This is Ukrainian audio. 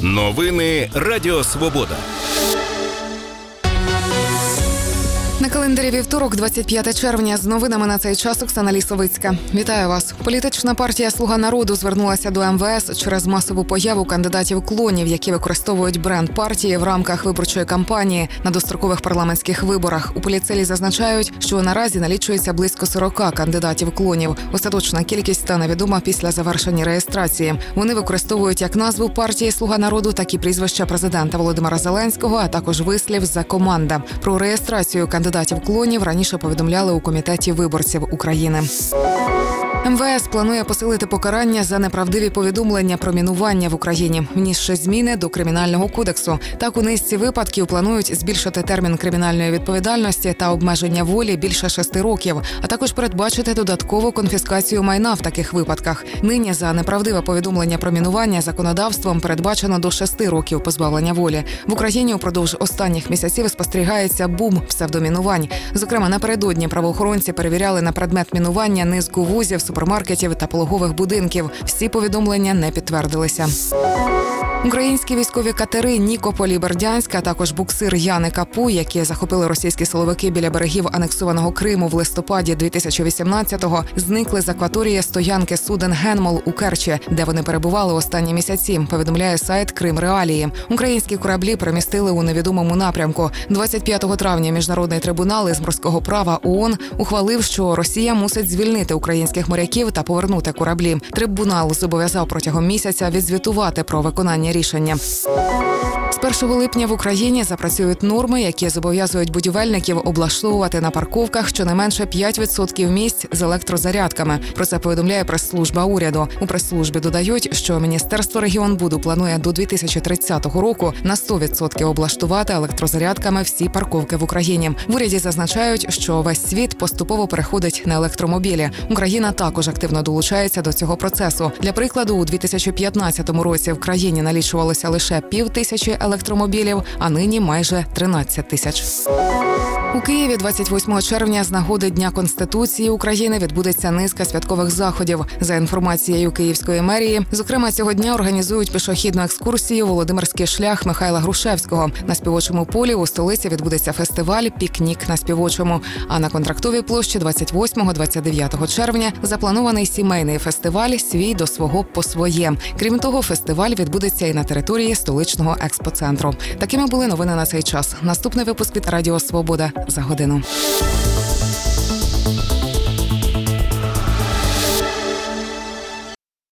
Новини Радіо Свобода. На календарі вівторок, 25 червня. З новинами на цей час Оксана Лісовицька. Вітаю вас. Політична партія «Слуга народу» звернулася до МВС через масову появу кандидатів-клонів, які використовують бренд партії в рамках виборчої кампанії на дострокових парламентських виборах. У поліцейі зазначають, що наразі налічується близько 40 кандидатів-клонів. Остаточна кількість стане відома після завершення реєстрації. Вони використовують як назву партії «Слуга народу», так і прізвища президента Володимира Зеленського, а також вислів «за команда». Про реєстрацію кандидатів-клонів раніше повідомляли у Комітеті виборців України. МВС планує посилити покарання за неправдиві повідомлення про мінування в Україні, внісши зміни до Кримінального кодексу. Так, у низці випадків планують збільшити термін кримінальної відповідальності та обмеження волі більше 6 років, а також передбачити додаткову конфіскацію майна в таких випадках. Нині за неправдиве повідомлення про мінування законодавством передбачено до 6 років позбавлення волі. В Україні упродовж останніх місяців спостерігається бум псевдомінувань. Зокрема, напередодні правоохоронці перевіряли на предмет мінування низку вузів, супермаркетів та пологових будинків. Всі повідомлення не підтвердилися. Українські військові катери «Нікополь» і «Бердянськ», а також буксир «Яни Капу», які захопили російські силовики біля берегів анексованого Криму в листопаді 2018-го, зникли з акваторії стоянки суден «Генмол» у Керчі, де вони перебували останні місяці, повідомляє сайт «Крим Реалії». Українські кораблі перемістили у невідомому напрямку. 25 травня Міжнародний трибунал із морського права ООН ухвалив, що Росія мусить звільнити українських моряків та повернути кораблі. Трибунал зобов'язав протягом місяця відзвітувати про виконання рішення. З 1 липня в Україні запрацюють норми, які зобов'язують будівельників облаштовувати на парковках щонайменше 5% місць з електрозарядками. Про це повідомляє прес-служба уряду. У прес-службі додають, що Міністерство регіонбуду планує до 2030 року на 100% облаштувати електрозарядками всі парковки в Україні. В уряді зазначають, що весь світ поступово переходить на електромобілі. Україна також активно долучається до цього процесу. Для прикладу, у 2015 році в країні налічувалося лише 5000 електромобілів, а нині майже 13 тисяч. У Києві 28 червня з нагоди Дня Конституції України відбудеться низка святкових заходів. За інформацією Київської мерії, зокрема, цього дня організують пішохідну екскурсію «Володимирський шлях» Михайла Грушевського. На Співочому полі у столиці відбудеться фестиваль «Пікнік на Співочому». А на Контрактовій площі 28-29 червня запланований сімейний фестиваль «Свій до свого по своє». Крім того, фестиваль відбудеться і на території столичного експоцентру. Такими були новини на цей час. Наступний випуск від Радіо Свобода за годину.